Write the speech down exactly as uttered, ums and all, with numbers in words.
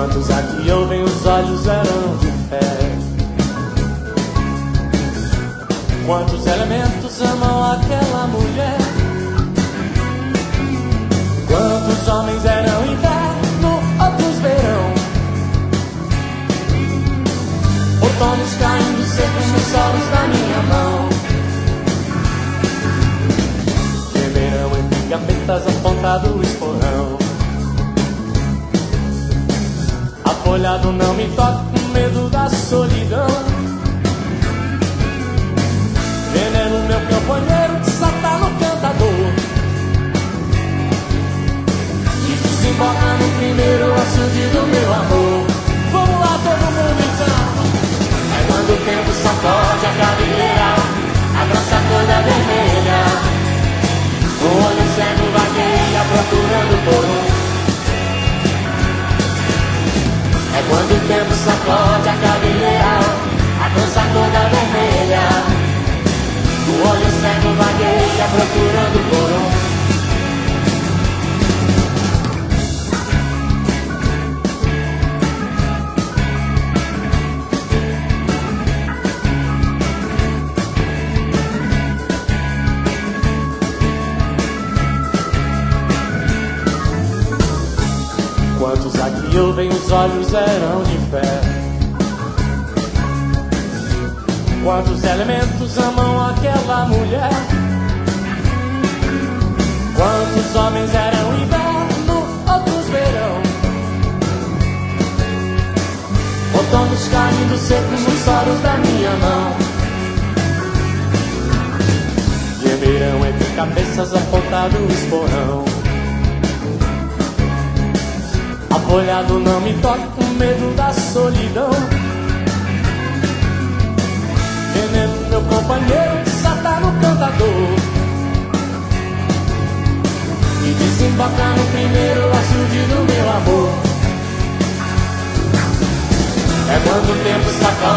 Quantos aqui ouvem os olhos eram de fé? Quantos elementos amam aquela mulher? Quantos homens eram inverno, outros verão? Outonos caindo secos nos solos da minha mão. Gemerão entre gavetas apontado o esporrão. Afolhado não me toca com medo da solidão. Veneno meu companheiro desata no cantador. E desemboca no primeiro açude do meu amor. Vamos lá todo mundo então. É quando o tempo sacode a cabeleira, a trança toda vermelha. O olho cego vagueia procurando por um. É quando o tempo sacode a cabeleira, a trança toda vermelha. O olho cego vagueia procurando por um. Quantos aqui ouvem os olhos eram de fé? Quantos elementos amam aquela mulher? Quantos homens eram inverno, outros verão? Outonos caindo secos nos solos da minha mão. Gemerão entre cabeças apontado o esporrão. Afolhado não me toque com medo da solidão. Veneno meu companheiro desata no cantador. E desemboca no primeiro açude do meu amor. É quando o tempo sacode